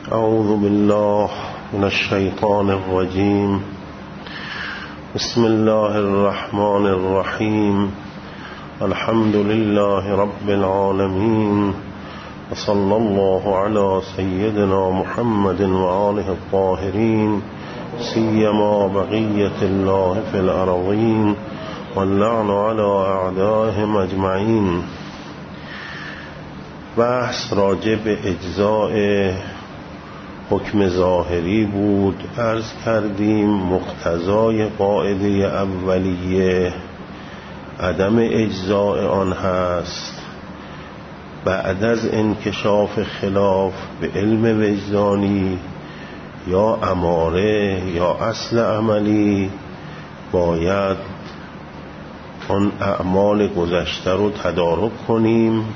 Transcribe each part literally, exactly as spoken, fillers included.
اعوذ بالله من الشیطان الرجیم. بسم الله الرحمن الرحیم. الحمد لله رب العالمین و صلی الله علی سیدنا محمد و آله الطاهرین سیما بقیة الله فی الارضین واللعن علی اعدائهم اجمعین. بحث راجع به اجزاء حکم ظاهری بود. عرض کردیم مقتضای قاعده اولیه عدم اجزاء آن هست بعد از انکشاف خلاف به علم وجدانی یا اماره یا اصل عملی باید آن اعمال گذشته رو تدارک کنیم،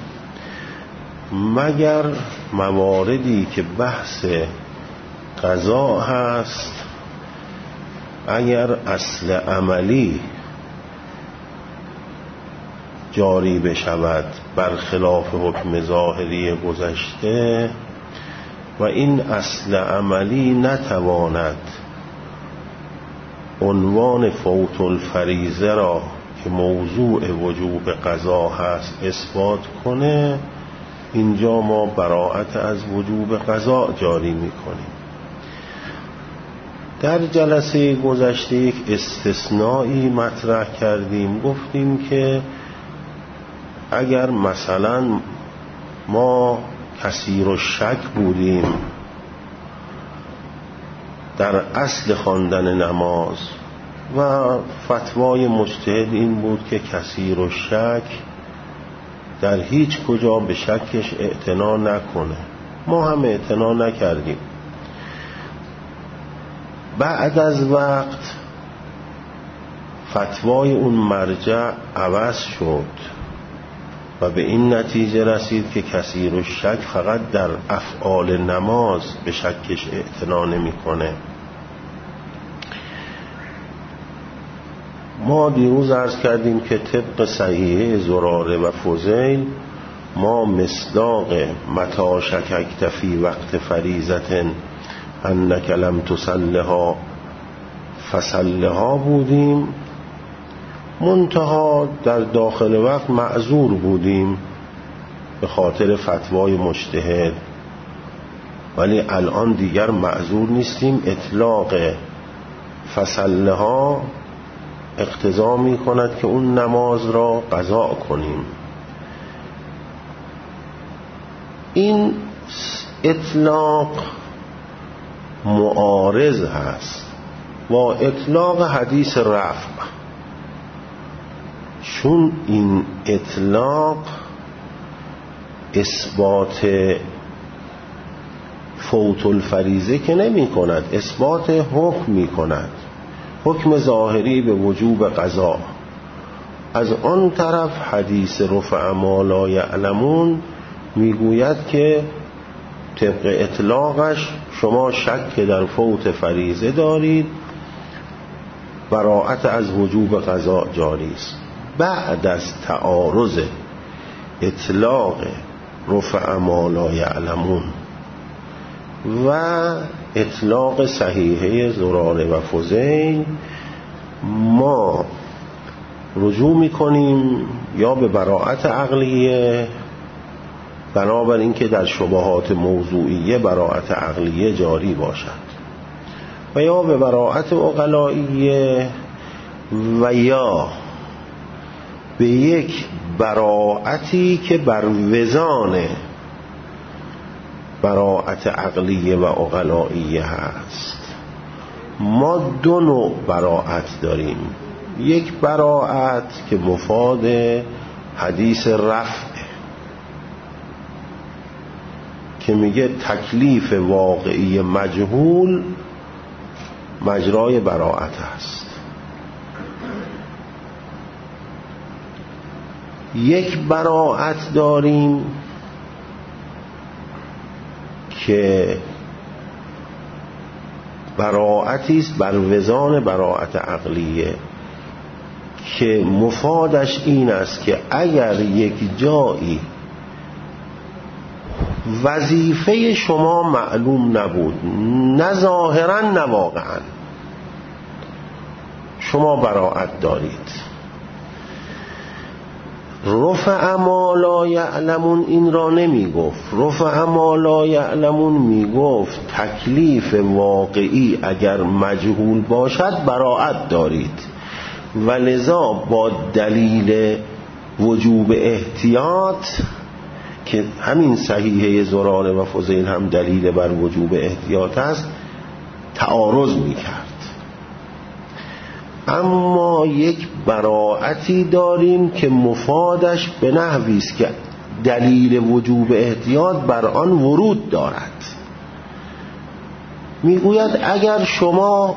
مگر مواردی که بحث قضا هست اگر اصل عملی جاری بشود برخلاف حکم ظاهری گذشته و این اصل عملی نتواند عنوان فوت الفریضه را که موضوع وجوب قضا هست اثبات کنه، اینجا ما براءت از وجوب قضا جاری میکنیم. در جلسه گذشته یک استثنایی مطرح کردیم، گفتیم که اگر مثلا ما کثیر الشک بودیم در اصل خواندن نماز و فتوای مجتهد این بود که کثیر الشک در هیچ کجا به شکش اعتنا نکنه، ما هم اعتنا نکردیم. بعد از وقت فتوای اون مرجع عوض شد و به این نتیجه رسید که کثیر الشک فقط در افعال نماز به شکش اعتنا نمی کنه. ما دیروز عرض کردیم که طبق صحیحه زراره و فضیل ما مصداق متى شککت فی وقت فریضة انک لم تصلها فصلها بودیم، منتها در داخل وقت معذور بودیم به خاطر فتوای مجتهد، ولی الان دیگر معذور نیستیم. اطلاق فصلها اقتضا می کند که اون نماز را قضا کنیم. این اطلاق معارض هست با اطلاق حدیث رفع، چون این اطلاق اثبات فوت الفریضه که نمی کند، اثبات حکم می کند، حکم ظاهری به وجوب قضا. از آن طرف حدیث رفع ما لا یعلمون میگوید که طبق اطلاقش شما شک در فوت فریضه دارید، براءت از وجوب قضا جاری است. بعد از تعارض اطلاق رفع ما لا یعلمون و اطلاق صحیحه زراره و فضیل ما رجوع میکنیم یا به براءت عقلیه، بنابراین که در شبهات موضوعیه براءت عقلیه جاری باشد، و یا به براءت عقلائیه، و یا به یک براءتی که بر وزان براءت عقلیه و عقلائیه هست. ما دو نوع براءت داریم، یک براءت که مفاد حدیث رفع که میگه تکلیف واقعی مجهول مجرای براءت است، یک براءت داریم که براءتی است بر وزان براءت عقلیه که مفادش این است که اگر یک جایی وظیفه شما معلوم نبود، نه ظاهرا نه واقعا، شما براءت دارید. رفع ما لا یعلمون این را نمی گفت. رفع ما لا یعلمون می گفت تکلیف واقعی اگر مجهول باشد براءت دارید، ولذا با دلیل وجوب احتیاط که همین صحیحه زراره و فضیل هم دلیل بر وجوب احتیاط است تعارض می کرد. اما یک براءتی داریم که مفادش به نحوی است که دلیل وجوب احتیاط بر آن ورود دارد. میگوید اگر شما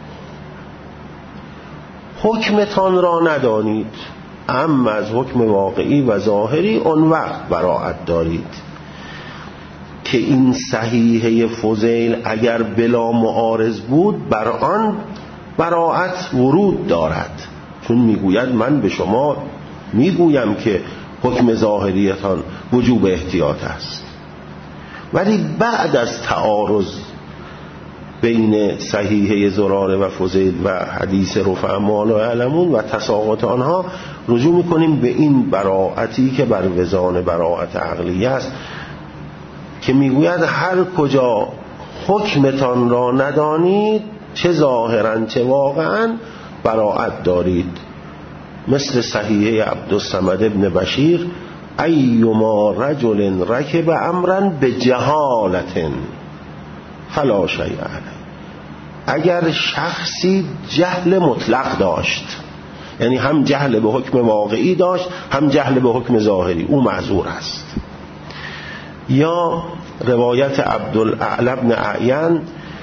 حکمتان را ندانید، اما از حکم واقعی و ظاهری، اون وقت براءت دارید که این صحیحه فضیل اگر بلا معارض بود بر آن براءت ورود دارد، چون میگوید من به شما میگویم که حکم ظاهریتان وجوب احتیاط است. ولی بعد از تعارض بین صحیحه زراره و فضیل و حدیث رفع ما لا یعلمون و تساقط آنها رجوع میکنیم به این براءتی که بر وزان براءت عقلیه است که میگوید هر کجا حکمتان را ندانید، چه ظاهرا چه واقعا، براءت دارید. مثل صحیحه عبدالصمد ابن بشیر ایما رجل رکب امرا بجهالت فلا شیء علیه. اگر شخصی جهل مطلق داشت، یعنی هم جهل به حکم واقعی داشت هم جهل به حکم ظاهری، او معذور است. یا روایت عبدالاعلی بن اعین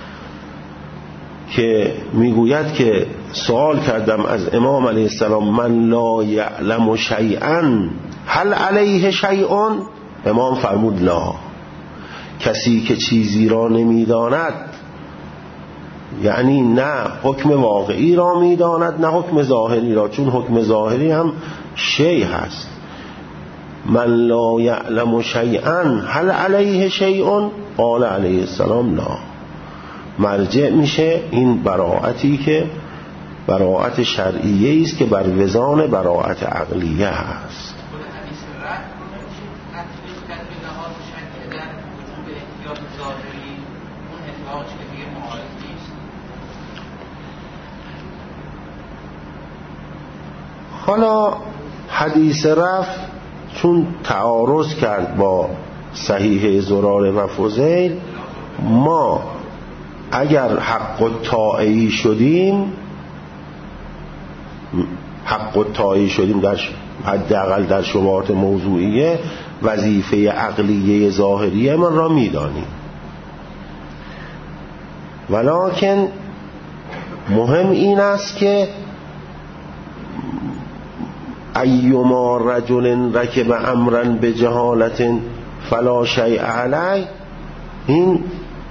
که میگوید که سوال کردم از امام علیه السلام من لا یعلم شیئا هل علیه شیئون؟ امام فرمود لا. کسی که چیزی را نمیداند، یعنی نه حکم واقعی را میداند نه حکم ظاهری را، چون حکم ظاهری هم شیء هست. من لا یعلم شیئا هل علیه شیئون؟ قال علیه السلام لا. مرجع میشه این براءتی که براءت شرعیه است که بر وزان براءت عقلیه هست. حالا حدیث رفع چون تعارض کرد با صحیحه زراره و فضیل، ما اگر حق الطاعی شدیم حق الطاعی شدیم در حداقل در شبهات موضوعیه، وظیفه عقلیه ظاهریه من را میدانیم. ولکن مهم این است که ایما رجل رکب امرا بجهالت فلا شیء علیه، این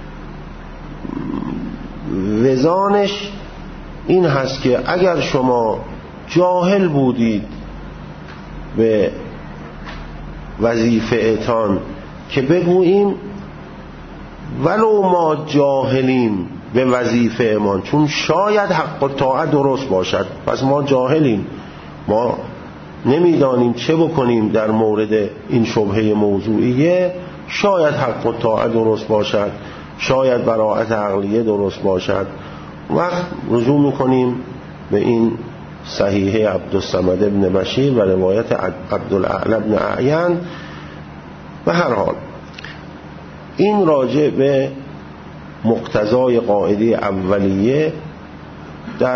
وزانش این هست که اگر شما جاهل بودید به وظیفه اتان که بگوییم ولو ما جاهلیم به وظیفه امان، چون شاید حق و طاعت درست باشد، پس ما جاهلیم، ما نمیدانیم چه بکنیم در مورد این شبهه موضوعیه، شاید حق و طاعت درست باشد، شاید براءت عقلیه درست باشد، وقت رجوع میکنیم به این صحیحه عبدالصمد ابن بشیر و روایت عبدالاعلی بن اعین. به هر حال این راجع به مقتضای قاعده اولیه در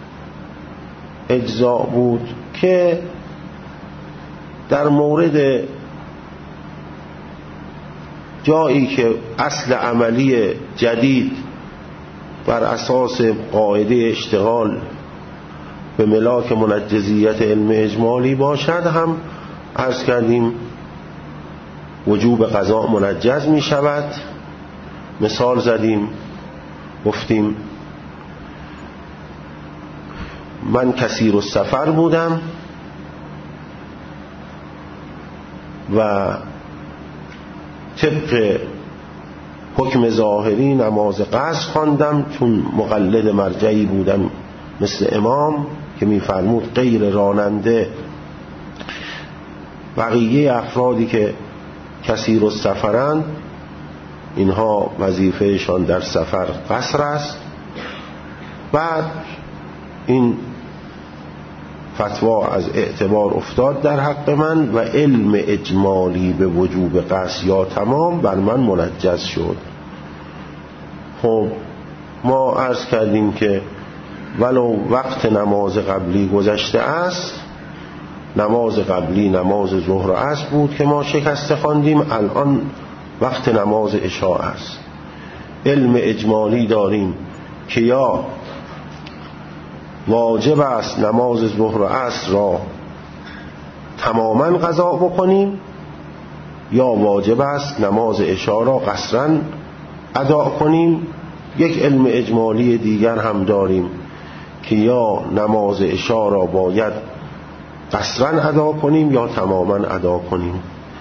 اجزا بود که در مورد جایی که اصل عملی جدید بر اساس قاعده اشتغال به ملاک منجزیت علم اجمالی باشد هم عرض کردیم وجوب قضا منجز می شود. مثال زدیم، گفتیم من کثیر السفر بودم و طبق حکم ظاهری نماز قصر خواندم، چون مقلد مرجعی بودم مثل امام که میفرمود غیر راننده بقیه افرادی که کثیر السفرند اینها وظیفهشان در سفر قصر است. بعد این فتوا از اعتبار افتاد در حق من و علم اجمالی به وجوب قصر یا تمام بر من منجز شد. خب ما عرض کردیم که ولو وقت نماز قبلی گذشته است، نماز قبلی نماز ظهر و عصر بود که ما شکسته خواندیم، الان وقت نماز عشاء است. علم اجمالی داریم که یا واجب است نماز ظهر و عصر را تماما قضا بکنیم، یا واجب است نماز عشاء را قصرا ادا کنیم. یک علم اجمالی دیگر هم داریم که یا نماز عشاء را باید قصرا ادا کنیم یا تماما ادا کنیم.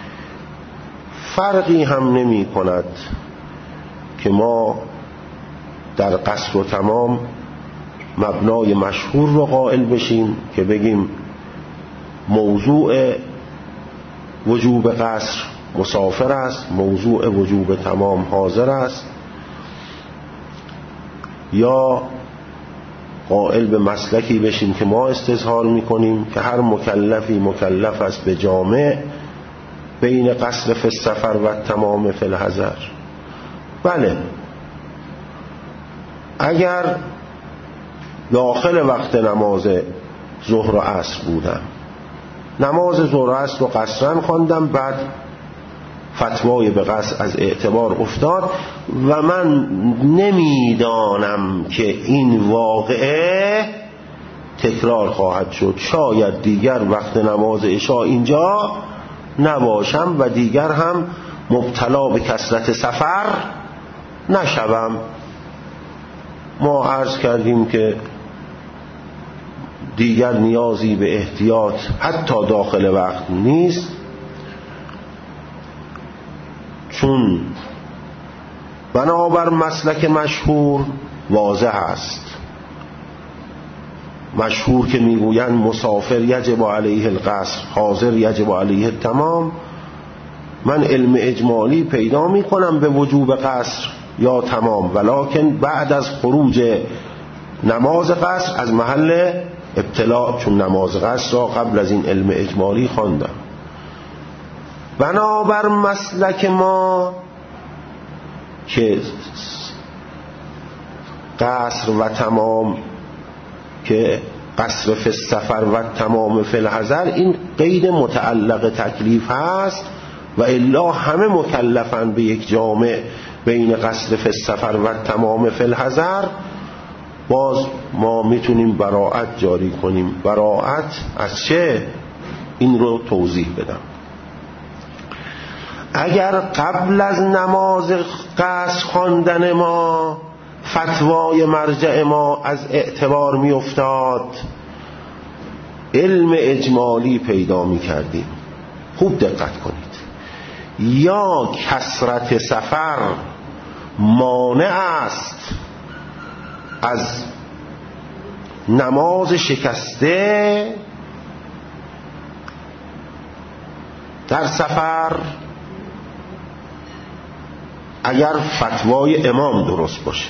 فرقی هم نمی کند که ما در قصر و تمام مبنای مشهور رو قائل بشیم که بگیم موضوع وجوب قصر مسافر است، موضوع وجوب تمام حاضر است، یا قائل به مسلکی بشیم که ما استظهار میکنیم که هر مکلفی مکلف است به جامع بین قصر فی السفر و تمام فی الحضر. بله، اگر داخل وقت نماز ظهر و عصر بودم، نماز ظهر و عصر رو قصرا خواندم، بعد فتوای به قصر از اعتبار افتاد و من نمیدانم که این واقعه تکرار خواهد شد، شاید دیگر وقت نماز عشاء اینجا نباشم و دیگر هم مبتلا به کثرت سفر نشوم. ما عرض کردیم که دیگر نیازی به احتیاط حتی داخل وقت نیست، چون بنابر مسلک مشهور واضح است، مشهور که میگویند مسافر یجب علیه القصر، حاضر یجب علیه التمام. من علم اجمالی پیدا میکنم به وجوب قصر یا تمام، ولکن بعد از خروج نماز قصر از محل ابتلا، چون نماز قصر را قبل از این علم اجمالی خواندم. بنابر مسلک ما که قصر و تمام، که قصر فی السفر و تمام فی الحضر، این قید متعلق تکلیف هست و الا همه مکلفن به یک جامع بین قصر فی السفر و تمام فی الحضر. باز ما میتونیم براءت جاری کنیم. براءت از چه؟ این رو توضیح بدم. اگر قبل از نماز قصر خواندن ما فتوای مرجع ما از اعتبار می افتاد، علم اجمالی پیدا می کردیم. خوب دقت کنید. یا کثرت سفر مانع است از نماز شکسته در سفر، اگر فتوای امام درست باشه.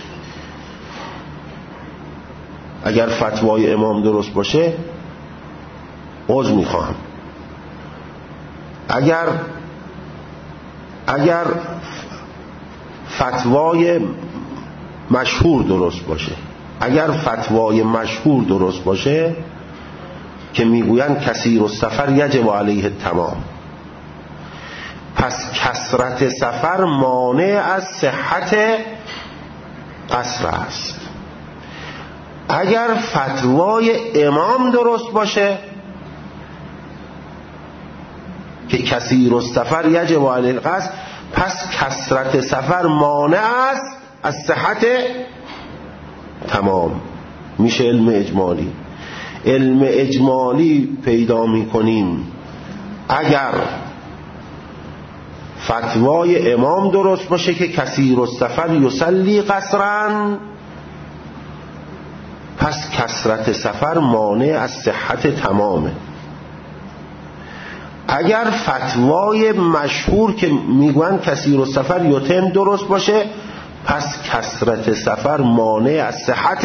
اگر فتوای امام درست باشه عذر میخواهم. اگر اگر فتوای مشهور درست باشه، اگر فتوای مشهور درست باشه که میگویند کثیر السفر یجب علیه التمام، پس کثرت سفر مانع از صحت قصر است. اگر فتوای امام درست باشه که کثیر السفر یجب علیه القصر، پس کثرت سفر مانع است از صحت تمام. میشه علم اجمالی. علم اجمالی پیدا میکنیم اگر فتوای امام درست باشه که کثیر السفر یصلی قصرا، پس کثرت سفر مانع از صحت تمامه. اگر فتوای مشهور که میگن کثیر السفر یتم درست باشه، پس کثرت سفر مانع از صحت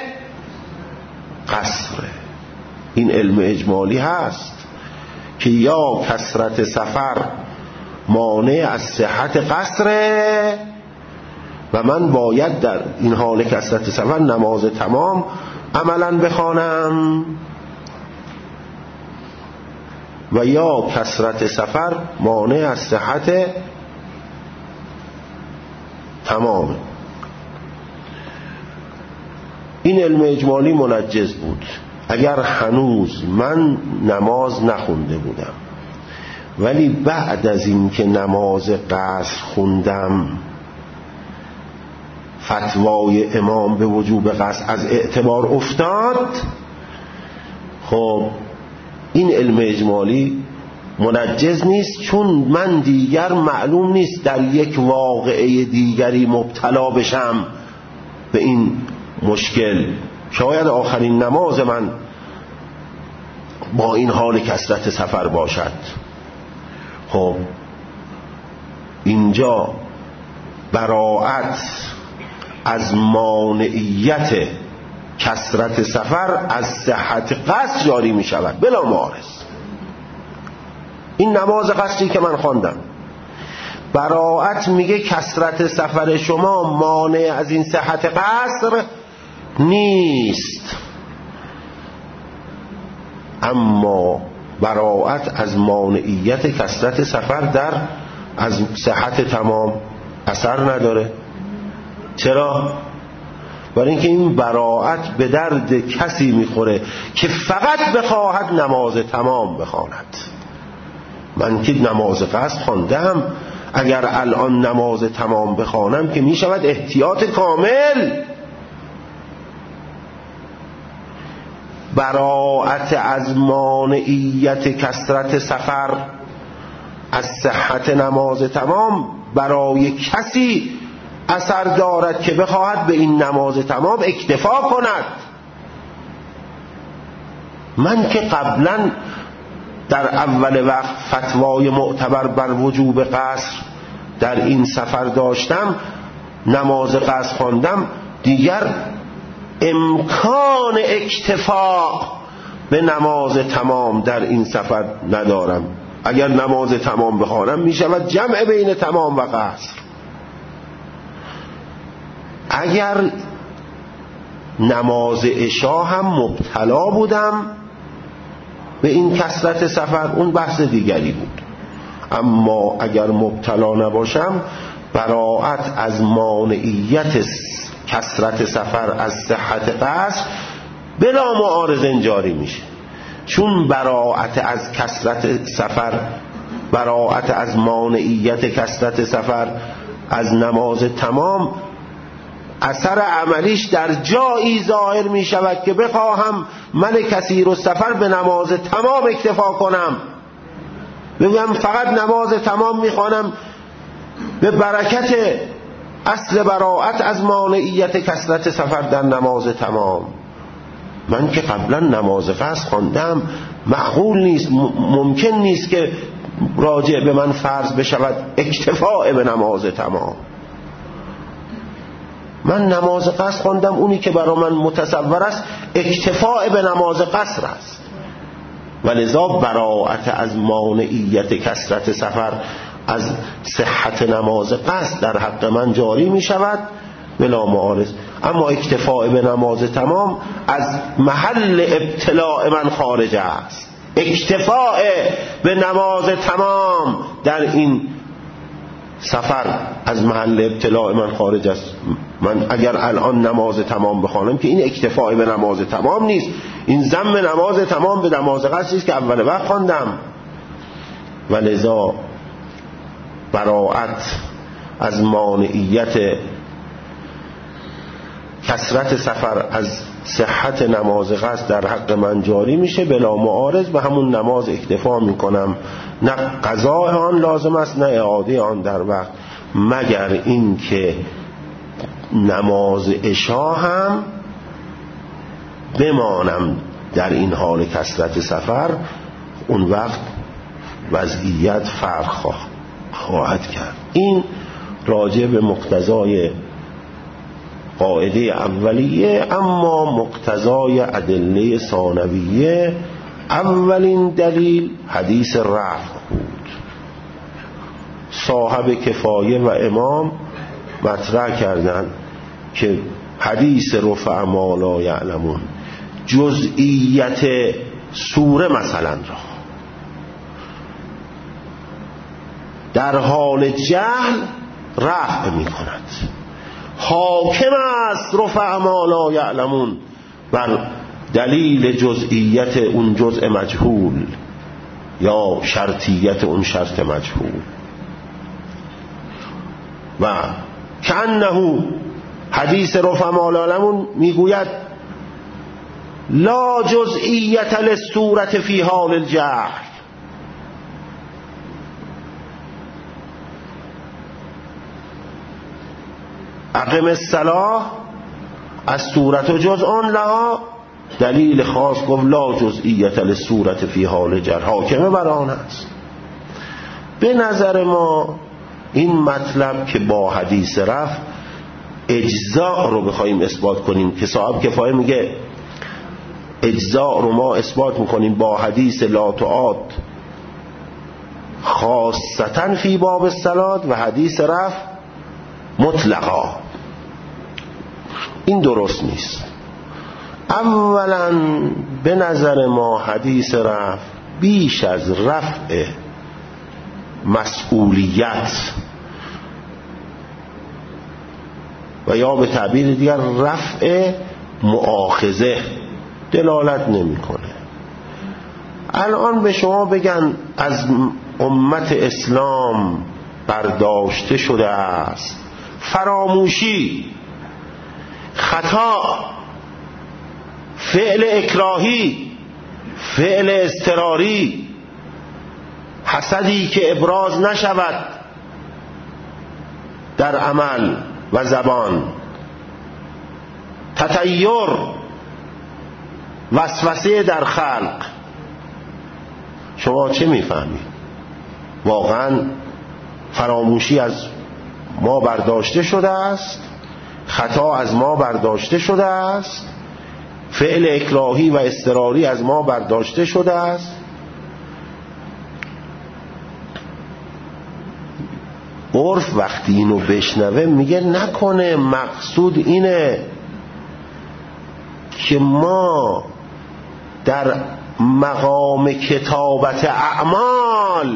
قصره. این علم اجمالی هست که یا کثرت سفر مانع از صحت قصره و من باید در این حال کثرت سفر نماز تمام عملا بخوانم، و یا کثرت سفر مانع از صحت تمام. این علم اجمالی منجز بود. اگر هنوز من نماز نخونده بودم ولی بعد از این که نماز قصر خوندم فتوای امام به وجوب قصر از اعتبار افتاد، خب این علم اجمالی منجز نیست، چون من دیگر معلوم نیست در یک واقعه دیگری مبتلا بشم به این مشکل. شاید آخرین نماز من با این حال کثرت سفر باشد. خب اینجا براءت از مانعیت کثرت سفر از صحت قصد جاری می شود بلا معارض. این نماز قصری که من خواندم، براءت میگه کثرت سفر شما مانع از این صحت قصر نیست، اما براءت از مانعیت کثرت سفر در از صحت تمام اثر نداره. چرا؟ برای اینکه این براءت به درد کسی میخوره که فقط بخواهد نماز تمام بخواند. من که نماز قصد خواندم، اگر الان نماز تمام بخوانم که میشود احتیاط کامل. براءت از مانعیت کثرت سفر از صحت نماز تمام برای کسی اثر دارد که بخواهد به این نماز تمام اکتفا کند. من که قبلا در اول وقت فتوای معتبر بر وجوب قصر در این سفر داشتم، نماز قصر خواندم، دیگر امکان اکتفا به نماز تمام در این سفر ندارم. اگر نماز تمام بخوانم می شود جمع بین تمام و قصر. اگر نماز عشا هم مبتلا بودم به این کثرت سفر، اون بحث دیگری بود. اما اگر مبتلا نباشم، براءت از مانعیت کثرت سفر از صحت قصر بلا معارض جاری میشه. چون براءت از کثرت سفر، براءت از مانعیت کثرت سفر از نماز تمام اثر عملیش در جایی ظاهر می شود که بخواهم من کثیر السفر به نماز تمام اکتفا کنم، بگم فقط نماز تمام می خوانم به برکت اصل براءت از مانعیت کثرت سفر در نماز تمام. من که قبلا نماز قصد خواندم، معقول نیست، ممکن نیست که راجع به من فرض بشود اکتفاء به نماز تمام. من نماز قصر خواندم، اونی که برای من متصور است اکتفاء به نماز قصر است، ولذا براءت از مانعیت کثرت سفر از صحت نماز قصر در حق من جاری می شود بلا معارض. اما اکتفاء به نماز تمام از محل ابتلاء من خارج است. اکتفاء به نماز تمام در این سفر از محل ابتلاء من خارج است. من اگر الان نماز تمام بخوانم که این اکتفاء به نماز تمام نیست، این ضم نماز تمام به نماز قصری است که اول وقت خواندم. ولذا براءت از مانعیت کثرت سفر از صحت نماز قصد در حق من جاری میشه بلا معارض، به همون نماز اکتفا میکنم، نه قضای آن لازم است نه اعاده آن در وقت، مگر این که نماز عشا هم بمانم در این حال کثرت سفر، اون وقت وضعیت فرق خواهد کرد. این راجع به مقتضای قاعده اولیه. اما مقتضای ادله ثانویه، اولین دلیل حدیث رفع بود. صاحب کفایه و امام مطرح کردند که حدیث رفع ما لا یعلمون جزئیت سوره مثلا را در حال جهل رفع می کند. حاکم است رفع ما لا یعلمون بر دلیل جزئیت اون جزء مجهول یا شرطیت اون شرط مجهول. و کأنه حدیث رفع ما لا یعلمون میگوید لا جزئیت للصورت فی حال الجهل، اقم الصلاة از صورت و جز آن لها دلیل خاص گفت لا جزئیت للصورت فی حال جهل، حاکمه بر آن است. به نظر ما این مطلب که با حدیث رفع اجزاء رو بخوایم اثبات کنیم که صاحب کفایه میگه اجزاء رو ما اثبات میکنیم با حدیث لا تعاد خاصتا فی باب الصلاة و حدیث رفع مطلقا، این درست نیست. اولا به نظر ما حدیث رفع بیش از رفع مسئولیت و یا به تعبیر دیگر رفع مؤاخذه دلالت نمیکنه. الان به شما بگن از امت اسلام برداشته شده است فراموشی، خطا، فعل اکراهی، فعل اضطراری، حسدی که ابراز نشود در عمل و زبان، تطیر، وسوسه در خلق. شما چه میفهمید؟ واقعا فراموشی از ما برداشته شده است، خطا از ما برداشته شده است، فعل اکراهی و اضطراری از ما برداشته شده است. عرف وقتی اینو بشنوه میگه نکنه مقصود اینه که ما در مقام کتابت اعمال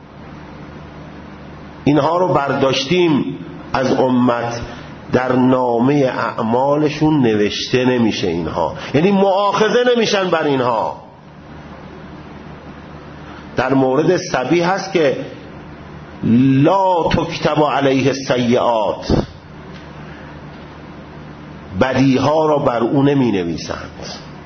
اینها رو برداشتیم از امت، در نامه اعمالشون نوشته نمیشه اینها، یعنی مؤاخذه نمیشن بر اینها. در مورد سبی هست که لا تکتب علیه السیئات، بدیها را بر او نمی نویسند،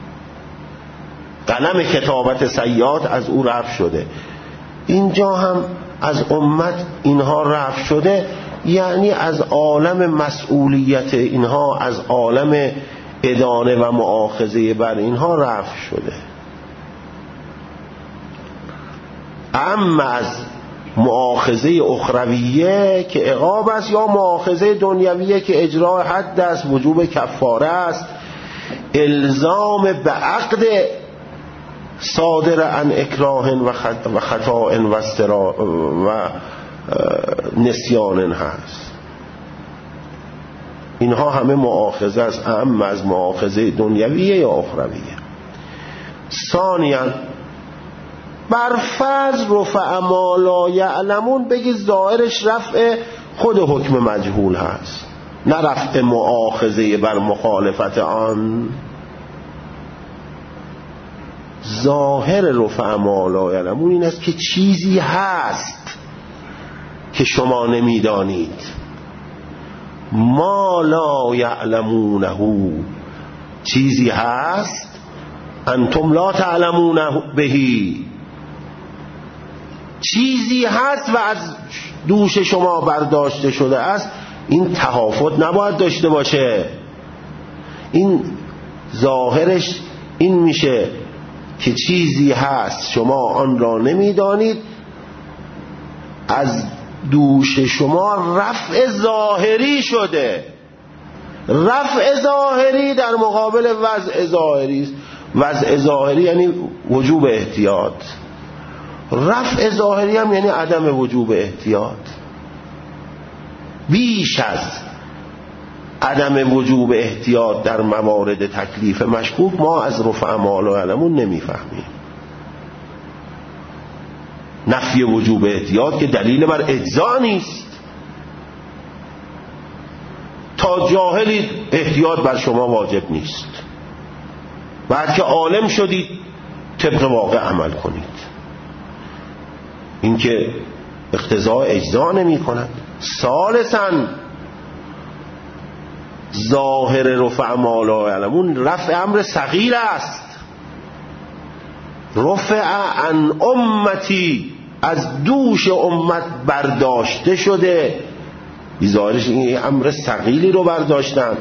قلم کتابت سیئات از او رفع شده. اینجا هم از امت اینها رفع شده، یعنی از عالم مسئولیت اینها، از عالم ادانه و مؤاخذه بر اینها رفع شده. اما از مؤاخذه اخرویه که عقاب است یا مؤاخذه دنیویه که اجرای حد است، وجوب کفاره است، الزام به عقد صادر عن اکراه و خطا و استرا و نسیان هست. اینها همه مؤاخذه است، اما از مؤاخذه دنیویه یا اخرویه. ثانیاً بر فرض رفع ما لا یعلمون بگی ظاهرش رفع خود حکم مجهول هست، نه رفع مؤاخذه بر مخالفت آن. ظاهر رفع ما لا یعلمون این است که چیزی هست که شما نمیدانید، ما لا یعلمونه، چیزی هست انتم لا تعلمون بهی، چیزی هست و از دوش شما برداشته شده است. این تهافت نباید داشته باشه. این ظاهرش این میشه که چیزی هست شما آن را نمیدانید، از دوش شما رفع ظاهری شده. رفع ظاهری در مقابل وضع ظاهری است. وضع ظاهری یعنی وجوب احتیاط، رفع ظاهری هم یعنی عدم وجوب احتیاط. بیش از عدم وجوب احتیاط در موارد تکلیف مشکوک ما از رفع ما لا یعلمون نمیفهمیم. نفی وجوب احتیاط که دلیل بر اجزا نیست. تا جاهلید احتیاط بر شما واجب نیست، بعد که عالم شدید طبق واقع عمل کنید. این که اقتضاء اجزا نمی کند. ثالثاً ظاهر رفع ما لا یعلمون رفع امر صغیر است. رفع عن امتی، از دوش امت برداشته شده. ظاهرش این امر صغیری رو برداشتن.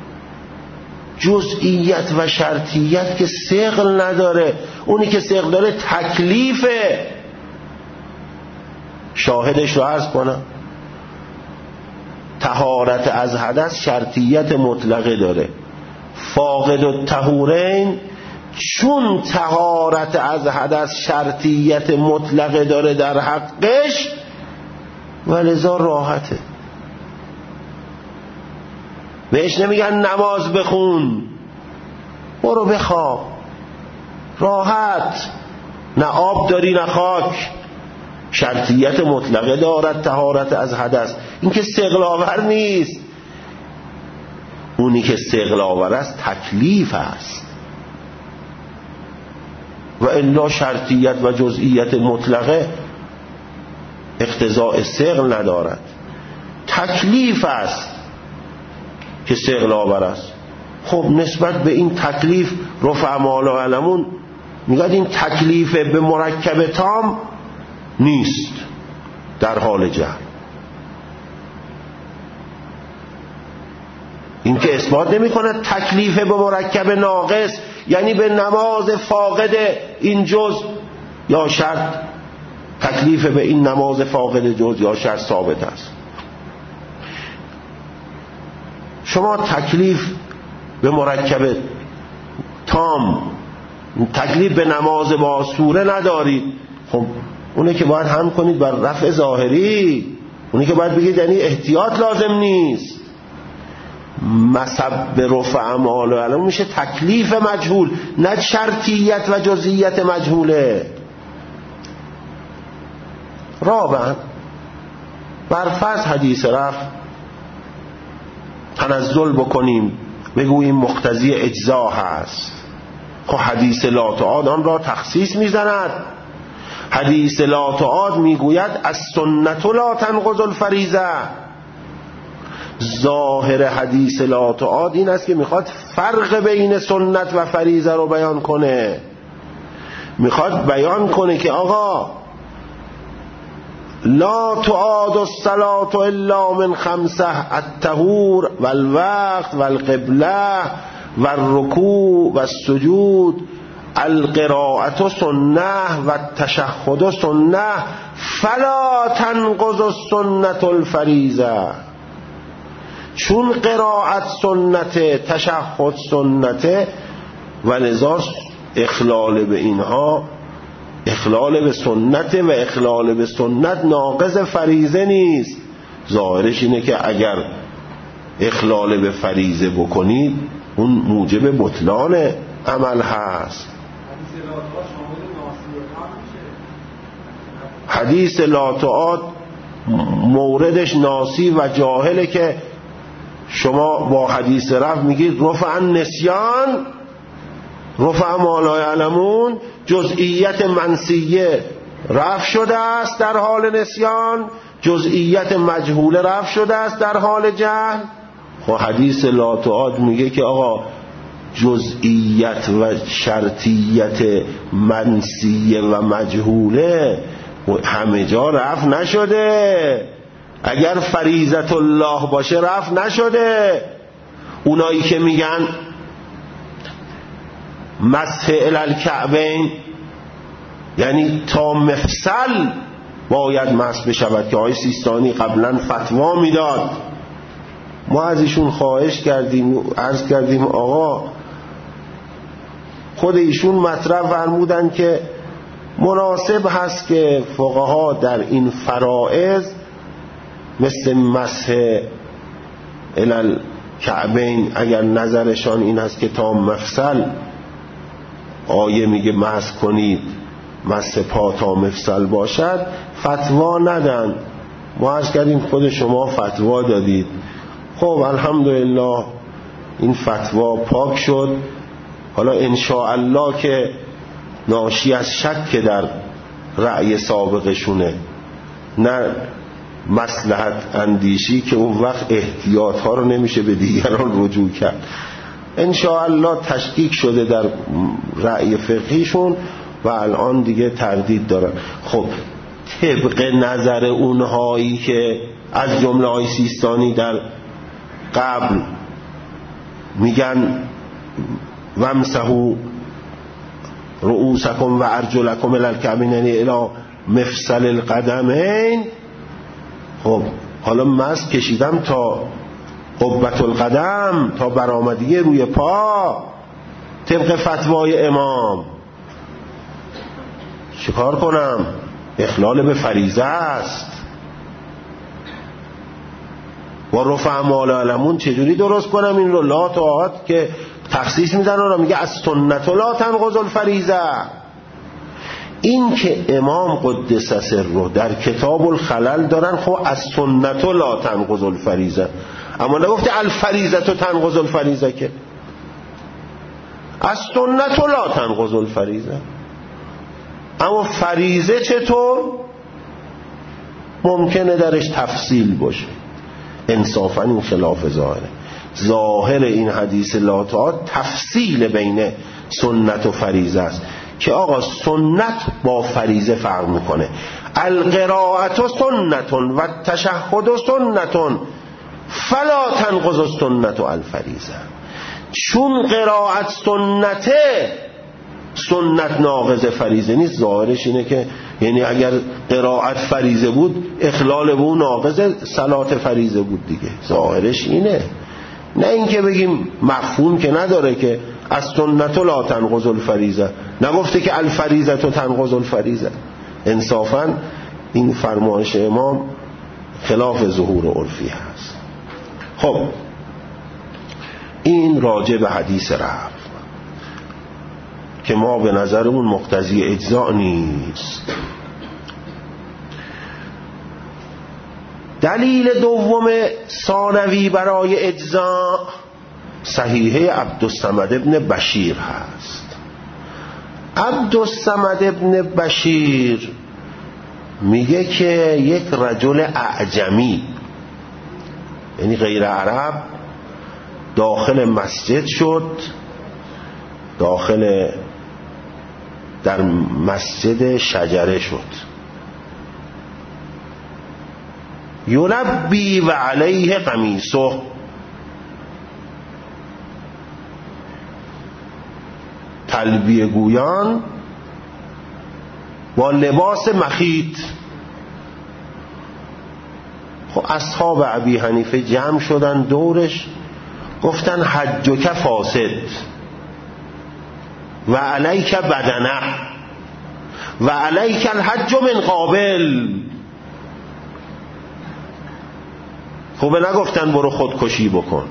جزئیت و شرطیت که ثقل نداره، اونی که ثقل داره تکلیفه. شاهدش رو عرض کنم، طهارت از حدث شرطیت مطلقه داره. فاقد الطهورین چون طهارت از حدث شرطیت مطلقه داره در حقش، ولذا راحته. بهش نمیگن نماز بخون، برو بخواب، راحت، نه آب داری نه خاک. شرطیت مطلقه دارد طهارت از حدث. این که ثقل آور نیست. اونی که ثقل آور است تکلیف است، و الا شرطیت و جزئیت مطلقه اقتضاء ثقل ندارد. تکلیف است که ثقل آور است. خب نسبت به این تکلیف رفع ما لا یعلمون میگه این تکلیف به مرکب تام نیست در حال جهل. این که اثبات نمی کند تکلیف به مرکب ناقص، یعنی به نماز فاقد این جز یا شرط، تکلیف به این نماز فاقد جز یا شرط ثابت است. شما تکلیف به مرکب تام، تکلیف به نماز با سوره ندارید. خب اونه که باید هم کنید بر رفع ظاهری، اونه که باید بگید یعنی احتیاط لازم نیست. مصب رفع ما لا یعلمون میشه تکلیف مجهول، نه شرطیت و جزئیت مجهوله. رابعا بر فرض حدیث رفع تنزل بکنیم بگوییم مقتضی اجزا هست. خب حدیث لا تعاد آن را تخصیص میزند. حدیث لا تعاد میگوید از سنت لا تنقض الفریضه. ظاهر حدیث لا تعاد این است که میخواد فرق بین سنت و فریضه رو بیان کنه. میخواد بیان کنه که آقا لا تعاد الصلاة الا من خمسه: الطهور والوقت والقبله والرکوع والسجود، القراءة سنه و التشهد سنه فلا تنقض السنة الفریضه. چون قرائت سنته، تشهد سنته، و لذا اخلال به اینها اخلال به سنته و اخلال به سنت ناقض فریضه نیست. ظاهرش اینه که اگر اخلال به فریضه بکنید اون موجب بطلان عمل هست. حدیث لا تعاد موردش ناسی و جاهله که شما با حدیث رفع میگید رفع نسیان، رفع ما لا یعلمون، جزئیت منسیه رفع شده است در حال نسیان، جزئیت مجهوله رفع شده است در حال جهل. خب حدیث لا تعاد میگه که آقا جزئیت و شرطیت منسیه و مجهوله همه جا رفع نشده. اگر فریضت الله باشه رفع نشده. اونایی که میگن مسح الی الکعبین یعنی تا مفصل باید مسح بشود که آقای سیستانی قبلا فتوا میداد، ما از ایشون خواهش کردیم عرض کردیم آقا خود ایشون مطرح فرمودن که مناسب هست که فقها در این فرائض مثل مسح الی الکعبین اگر نظرشان این هست که تا مفصل، آیه میگه مسح کنید مسح پا تا مفصل باشد، فتوا ندن. ما عرض کردیم خود شما فتوا دادید، خب الحمدلله این فتوا پاک شد. حالا انشاءالله که ناشی از شک در رأی سابقشونه، نه مصلحت اندیشی که اون وقت احتیاط ها رو نمیشه به دیگران رجوع کرد. انشاءالله تشکیک شده در رأی فقهیشون و الان دیگه تردید دارن. خب طبق نظر اونهایی که از جمله آقای سیستانی در قبل میگن وامسحوا رؤوسکم و ارجلکم الی الکعبین یعنی الی مفصل القدمین، خب حالا مسح کشیدم تا قبة القدم تا برآمدگی روی پا طبق فتوای امام، چیکار کنم؟ اخلال به فریضه است. و رفع ما لا یعلمون چجوری درست کنم این رو؟ لا طاعت که تخصیص میدن رو میگه از سنت لا تنقض الفریضه. این که امام قدس سره در کتاب الخلل دارن، خب از سنت لا تنقض الفریضه، اما نگفته الفریضه تنقض الفریضه، که از سنت لا تنقض الفریضه. اما فریضه چطور؟ ممکنه درش تفصیل باشه. انصافا این خلاف ظاهره. ظاهر این حدیث لا طاعت تفصیل بین سنت و فریضه است که آقا سنت با فریضه فرق میکنه. القراءت سنت و التشهد سنت فلا تنقض السنت الفریضه. چون قرائت سنته، سنت ناقض فریضه نیست. ظاهرش اینه که یعنی اگر قرائت فریضه بود اخلال به اون ناقض صلات فریضه بود دیگه. ظاهرش اینه، نه اینکه بگیم مفهوم که نداره که از سنت لا تنقض الفریضه، نگفته که الفریضه تنقض الفریضه. انصافا این فرمایش امام خلاف ظهور عرفی هست. خب این راجع به حدیث رفع که ما به نظرمون مقتضی اجزاء نیست. دلیل دوم ثانوی برای اجزاء صحیحه عبدالصمد ابن بشیر هست. عبدالصمد ابن بشیر میگه که یک رجل اعجمی یعنی غیر عرب داخل مسجد شد، داخل در مسجد شجره شد، یلبی و علیه قمیصه، تلبیه گویان با لباس مخیط. خب اصحاب ابی حنیفه جمع شدن دورش، گفتن حجک فاسد و علیک بدنه و علیک الحج من قابل. خب نگفتن برو خودکشی بکن.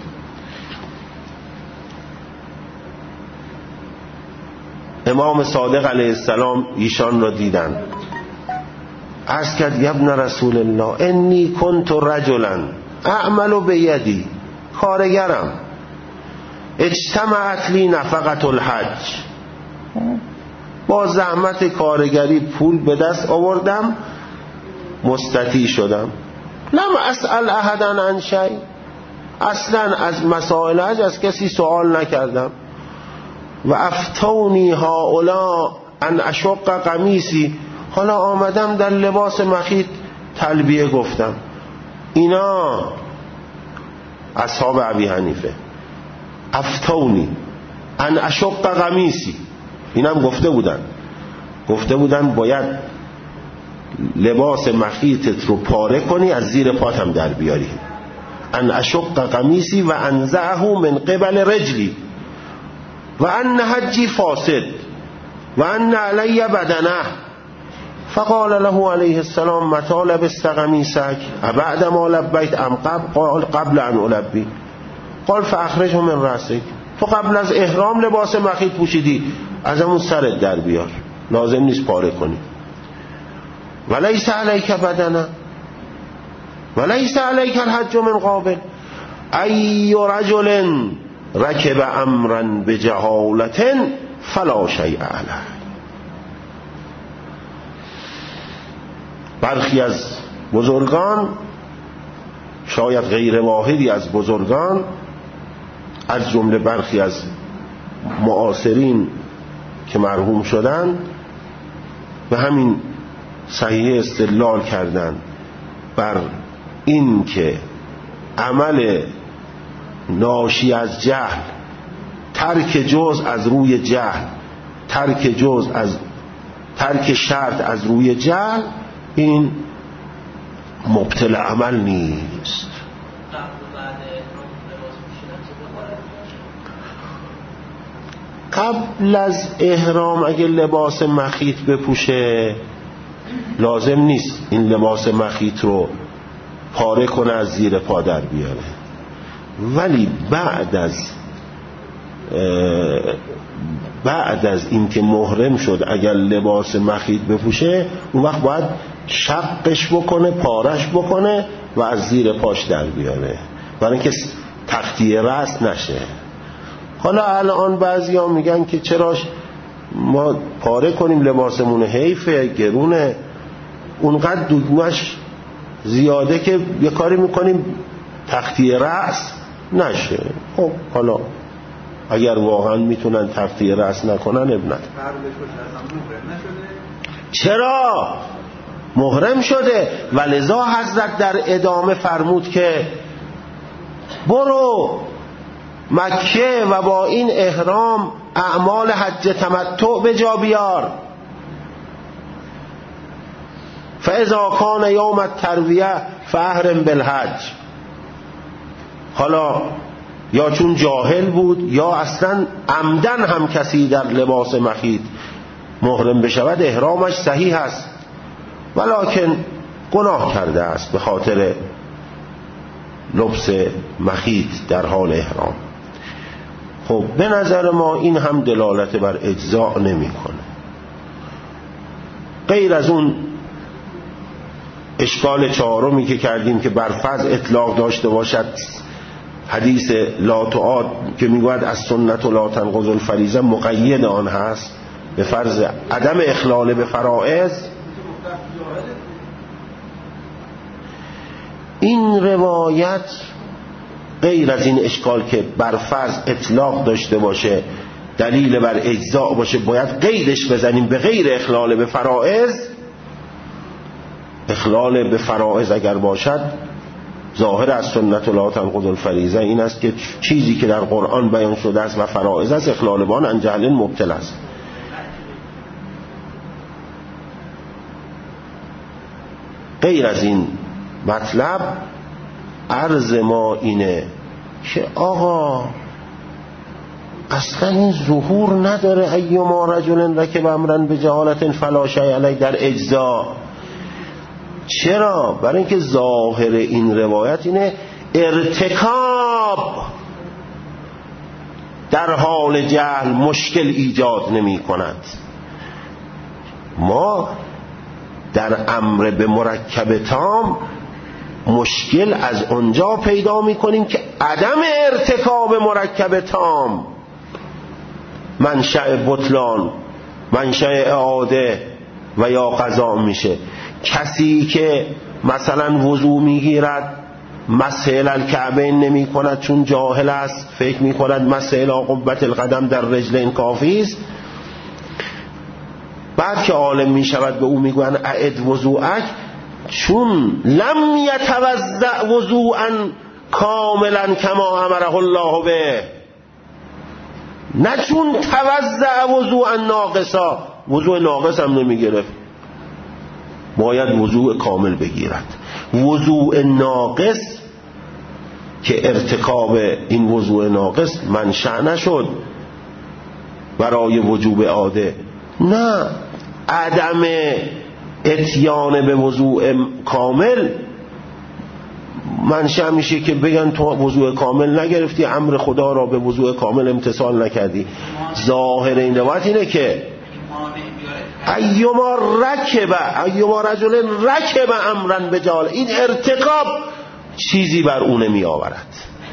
امام صادق علیه السلام ایشان را دیدن، عرض کرد ابن رسول الله انی کنت رجلا اعمل بیدی، کارگرم، اجتمعت لی نفقت الحج، با زحمت کارگری پول به دست آوردم، مستطیع شدم، لم اسأل احدا عن شیء، اصلا از مسائل حج از کسی سوال نکردم. و افتونی هؤلاء ان اشق قمیسی، حالا آمدم در لباس مخیط تلبیه گفتم. اینا اصحاب ابی حنیفه افتونی ان اشق قمیسی، اینم گفته بودن گفته بودن باید لباس مخیطت رو پاره کنی از زیر پات هم در بیاری. ان اشق قمیسی و انزعه من قبل رجلی و ان حجی فاسد و ان علی بدنه. فقال له علیه السلام متى لبست قمیسک بعد ما لبیت ام قبل؟ قال قبل ان البی. قال فاخرجه من رأسک، تو قبل از احرام لباس مخیط پوشیدی، از همون سرت در بیار، لازم نیست پاره کنی. ولیس علیک بدنه ولیس علیک الحج من قابل. ای رجل رکب امرا بجهالت فلا شیء علیه. برخی از بزرگان، شاید غیر واحدی از بزرگان، از جمله برخی از معاصرین که مرحوم شدند، به همین صحیح استدلال کردند بر این که عمل ناشی از جهل، ترک جز از روی جهل، ترک جز از ترک شرط از روی جهل، این مبطل عمل نیست. قبل از احرام اگه لباس مخیط بپوشه لازم نیست این لباس مخیط رو پاره کنه از زیر پا در بیاره، ولی بعد از بعد از اینکه محرم شد اگر لباس مخیط بپوشه اون وقت باید شقش بکنه، پارش بکنه و از زیر پاش در بیاره برای اینکه تختی رأس نشه. حالا الان بعضیا میگن که چرا ما پاره کنیم لباسمون، حیفه، گرونه، اونقدر دگمش زیاده که یه کاری میکنیم تختی رأس نشه. خب حالا اگر واقعا میتونن تختی رأس نکنن ابن چرا محرم شده. ولذا حضرت در ادامه فرمود که برو مکه و با این احرام اعمال حج تمتع به جا بیار. فاذا کان یوم الترویه فاحرم بالحج. حالا یا چون جاهل بود یا اصلا عمدن هم کسی در لباس مخیط محرم بشود احرامش صحیح است، ولکن گناه کرده است به خاطر لبس مخیط در حال احرام. خب به نظر ما این هم دلالت بر اجزاء نمی کنه. غیر از اون اشکال چهارمی که کردیم که بر فرض اطلاق داشته باشد حدیث لا تعاد که میگوید از سنت و لا تنقض الفریضه مقید آن هست به فرض عدم اخلال به فرائض. این روایت غیر از این اشکال که بر فرض اطلاق داشته باشه دلیل بر اجزاء باشه باید قیدش بزنیم به غیر اخلال به فرائض. اخلال به فرائض اگر باشد ظاهر از سنت لا تنقض الفریضه این است که چیزی که در قرآن بیان شده است و فرائض است اخلال بان عن جهل مبطل است. غیر از این مطلب عرض ما اینه که آقا اصلا این ظهور نداره ایما رجل رکب امرا بجهالت فلا شیء علیه در اجزاء. چرا؟ برای اینکه ظاهر این روایت اینه ارتکاب در حال جهل مشکل ایجاد نمی کند. ما در امر به مرکب تام مشکل از اونجا پیدا می کنیم که عدم ارتکاب مرکب تام منشأ بطلان، منشأ اعاده و یا قضا میشه. کسی که مثلا وضو میگیرد مسح الکعبین نمی کند چون جاهل است، فکر می کند مسح الی قبة القدم در رجلین کافی است. بعد که عالم می شود به او می گویند اعد وضوءک، چون لم یتوضأ وضوءا کاملا کما امره الله به، نه چون توضأ وضوءا ناقصا، وضوء ناقص هم نمی گرفت، باید وضوء کامل بگیرد. وضوء ناقص که ارتکاب این وضوء ناقص منشأ نشد برای وجوب عاده، نه، عدم اتیان به وضوء کامل منشأ میشه که بگن تو وضوء کامل نگرفتی، امر خدا را به وضوء کامل امتثال نکردی. ظاهر این روایت اینه که ایما رکب ایما رجل رکب امرن بجال، این ارتکاب چیزی بر اون می آورد.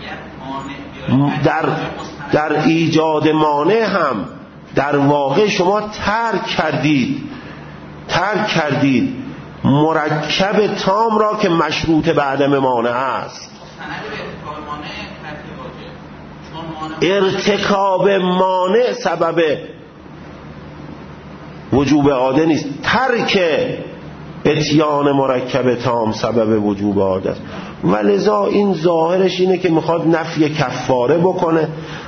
در در ایجاد مانع هم در واقع شما ترک کردید ترک کردید مرکب تام را که مشروط به عدم مانع است. ارتکاب مانع سبب وجوب عاده نیست، ترک اتیان مرکب تام سبب وجوب عاده است. و لذا این ظاهرش اینه که میخواد نفی کفاره بکنه.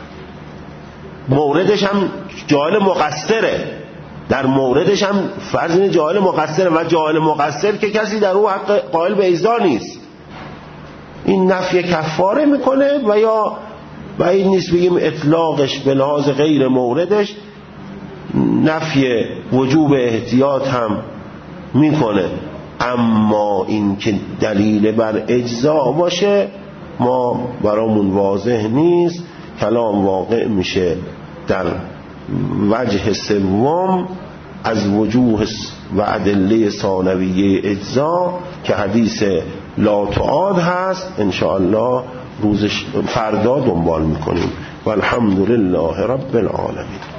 موردش هم جاهل مقصره، در موردش هم فرض اینه جاهل مقصره، و جاهل مقصر که کسی در او حق قائل به اجزا نیست. این نفی کفاره میکنه و یا بعید نیست بگیم اطلاقش به لحاظ غیر موردش نفی وجوب احتیاط هم میکنه. اما این که دلیل بر اجزا باشه ما برامون واضح نیست. کلام واقع میشه در وجه سوم از وجوه و ادله ثانویه اجزا که حدیث لا تعاد هست. انشاءالله روز فردا دنبال میکنیم. والحمد لله رب العالمین.